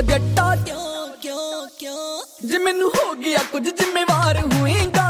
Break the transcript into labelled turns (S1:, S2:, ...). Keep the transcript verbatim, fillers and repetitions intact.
S1: जट्टा क्यों क्यों क्यों जे मैनू हो गया कुछ जिम्मेवार होएगा।